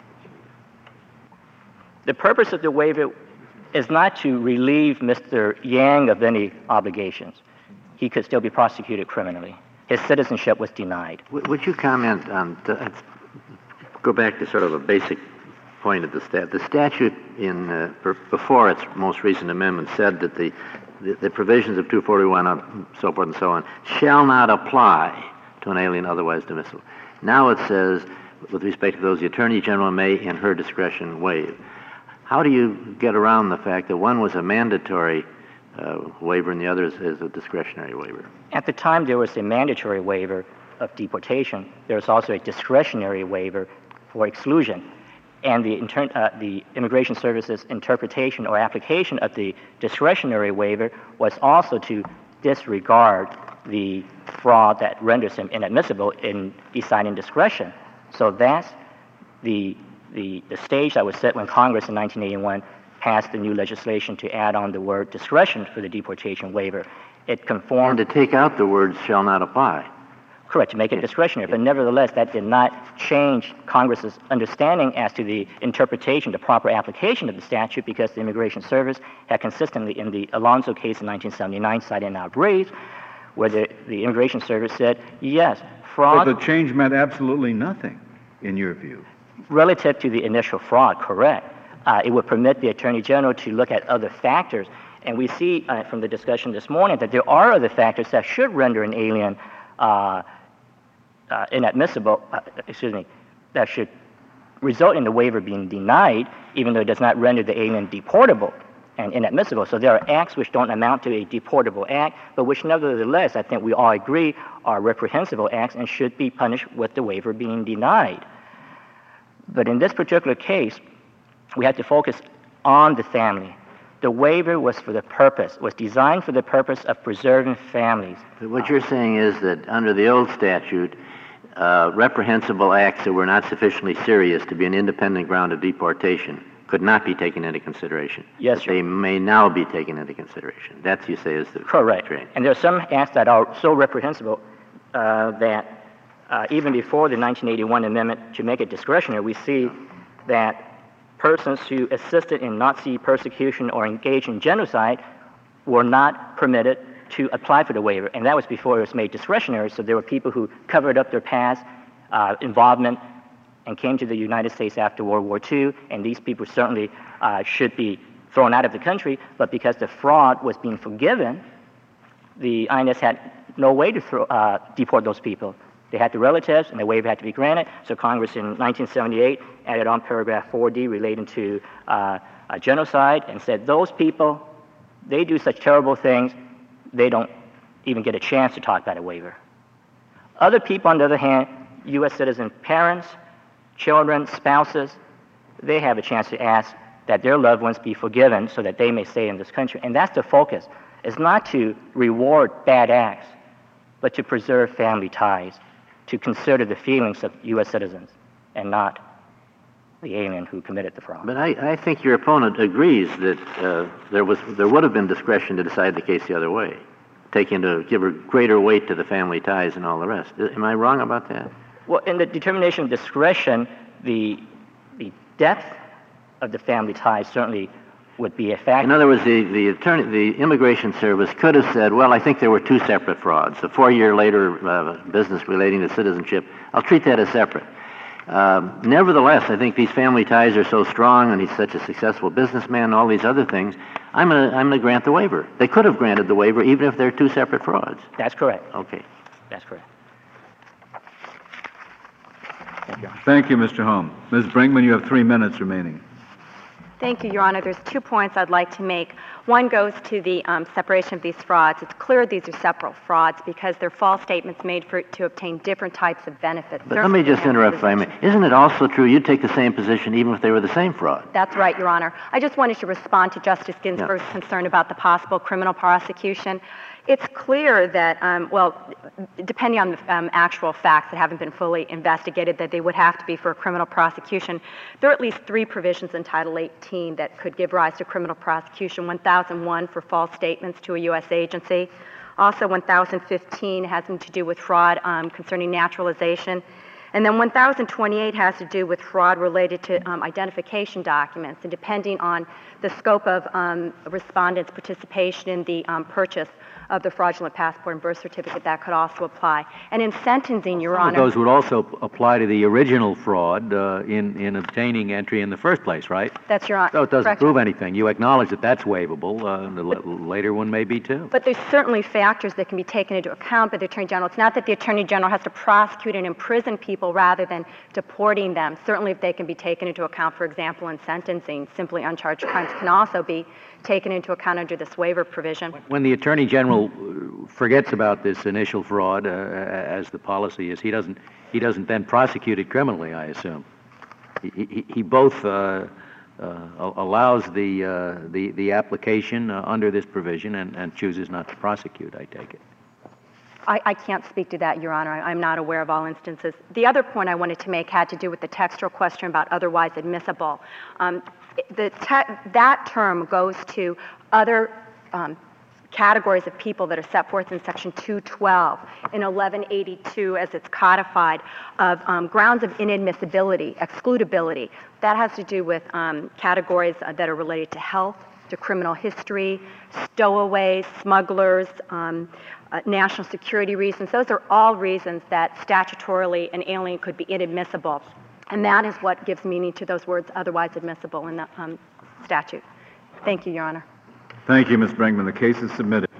The purpose of the waiver is not to relieve Mister Yang of any obligations. He could still be prosecuted criminally. His citizenship was denied. W- Would you comment on, the, go back to sort of a basic point of the stat. The statute in, uh, per- before its most recent amendment said that the, the, the provisions of two forty-one, and so forth and so on, shall not apply to an alien otherwise divisible. Now it says, with respect to those, the Attorney General may, in her discretion, waive. How do you get around the fact that one was a mandatory uh, waiver and the other is, is a discretionary waiver? At the time, there was a mandatory waiver of deportation. There was also a discretionary waiver for exclusion. And the, inter- uh, the Immigration Service's interpretation or application of the discretionary waiver was also to disregard the fraud that renders him inadmissible in deciding discretion. So that's the, the, the stage that was set when Congress in nineteen eighty-one passed the new legislation to add on the word discretion for the deportation waiver. It conformed... And to take out the words shall not apply. Correct, to make it discretionary. But nevertheless, that did not change Congress's understanding as to the interpretation, the proper application of the statute, because the Immigration Service had consistently, in the Alonzo case in nineteen seventy-nine, cited in our brief, where the, the Immigration Service said, yes, fraud... But the change meant absolutely nothing, in your view. Relative to the initial fraud, correct. Uh, it would permit the Attorney General to look at other factors. And we see uh, from the discussion this morning that there are other factors that should render an alien uh, uh, inadmissible, uh, excuse me, that should result in the waiver being denied, even though it does not render the alien deportable and inadmissible. So there are acts which don't amount to a deportable act, but which nevertheless, I think we all agree, are reprehensible acts and should be punished with the waiver being denied. But in this particular case, we have to focus on the family. The waiver was for the purpose, was designed for the purpose of preserving families. But what you're saying is that under the old statute, uh, reprehensible acts that were not sufficiently serious to be an independent ground of deportation could not be taken into consideration. Yes, But sir. they may now be taken into consideration. That, you say, is the Correct. trade. And there are some acts that are so reprehensible uh, that uh, even before the nineteen eighty-one amendment to make it discretionary, we see that persons who assisted in Nazi persecution or engaged in genocide were not permitted to apply for the waiver. And that was before it was made discretionary. So there were people who covered up their past uh, involvement and came to the United States after World War Two, and these people certainly uh, should be thrown out of the country, but because the fraud was being forgiven, the I N S had no way to throw, uh, deport those people. They had the relatives, and the waiver had to be granted, so Congress in nineteen seventy-eight added on paragraph four D relating to uh, a genocide and said those people, they do such terrible things, they don't even get a chance to talk about a waiver. Other people, on the other hand, U S citizen parents, children, spouses, they have a chance to ask that their loved ones be forgiven so that they may stay in this country. And that's the focus. It's not to reward bad acts, but to preserve family ties, to consider the feelings of U S citizens and not the alien who committed the fraud. But I, I think your opponent agrees that uh, there was there would have been discretion to decide the case the other way, take into give a greater weight to the family ties and all the rest. Am I wrong about that? Well, in the determination of discretion, the the depth of the family ties certainly would be a factor. In other words, the, the attorney, the Immigration Service could have said, well, I think there were two separate frauds. The four-year later uh, business relating to citizenship, I'll treat that as separate. Um, nevertheless, I think these family ties are so strong, and he's such a successful businessman and all these other things, I'm going to I'm going to grant the waiver. They could have granted the waiver even if they're two separate frauds. That's correct. Okay. That's correct. Thank you, Mister Holmes. Miz Brinkman, you have three minutes remaining. Thank you, Your Honor. There's two points I'd like to make. One goes to the um, separation of these frauds. It's clear these are separate frauds because they're false statements made for to obtain different types of benefits. But let me just interrupt if I may. Isn't it also true you'd take the same position even if they were the same fraud? That's right, Your Honor. I just wanted to respond to Justice Ginsburg's concern about the possible criminal prosecution. It's clear that, um, well, depending on the um, actual facts that haven't been fully investigated, that they would have to be for a criminal prosecution. There are at least three provisions in Title eighteen that could give rise to criminal prosecution. one thousand one for false statements to a U S agency. Also, one thousand fifteen has to do with fraud um, concerning naturalization. And then one thousand twenty-eight has to do with fraud related to um, identification documents. And depending on the scope of um, respondents' participation in the um, purchase of the fraudulent passport and birth certificate, that could also apply. And in sentencing, Your Some of Honor... those would also apply to the original fraud uh, in, in obtaining entry in the first place, right? That's Your Honor. So it doesn't correct. prove anything. You acknowledge that that's waivable. Uh, the l- later one may be too. But there's certainly factors that can be taken into account by the Attorney General. It's not that the Attorney General has to prosecute and imprison people rather than deporting them. Certainly if they can be taken into account, for example, in sentencing, simply uncharged crimes can also be taken into account under this waiver provision. When the Attorney General uh, forgets about this initial fraud, uh, as the policy is, he doesn't, he doesn't then prosecute it criminally, I assume. He, he, he both uh, uh, allows the, uh, the, the application uh, under this provision and, and chooses not to prosecute, I take it. I, I can't speak to that, Your Honor. I, I'm not aware of all instances. The other point I wanted to make had to do with the textual question about otherwise admissible. Um, the te- that term goes to other um, categories of people that are set forth in Section two twelve in eleven eighty-two as it's codified of um, grounds of inadmissibility, excludability. That has to do with um, categories uh, that are related to health, to criminal history, stowaways, smugglers, um, uh, national security reasons. Those are all reasons that statutorily an alien could be inadmissible. And that is what gives meaning to those words, otherwise admissible, in the um, statute. Thank you, Your Honor. Thank you, Miz Brinkman. The case is submitted.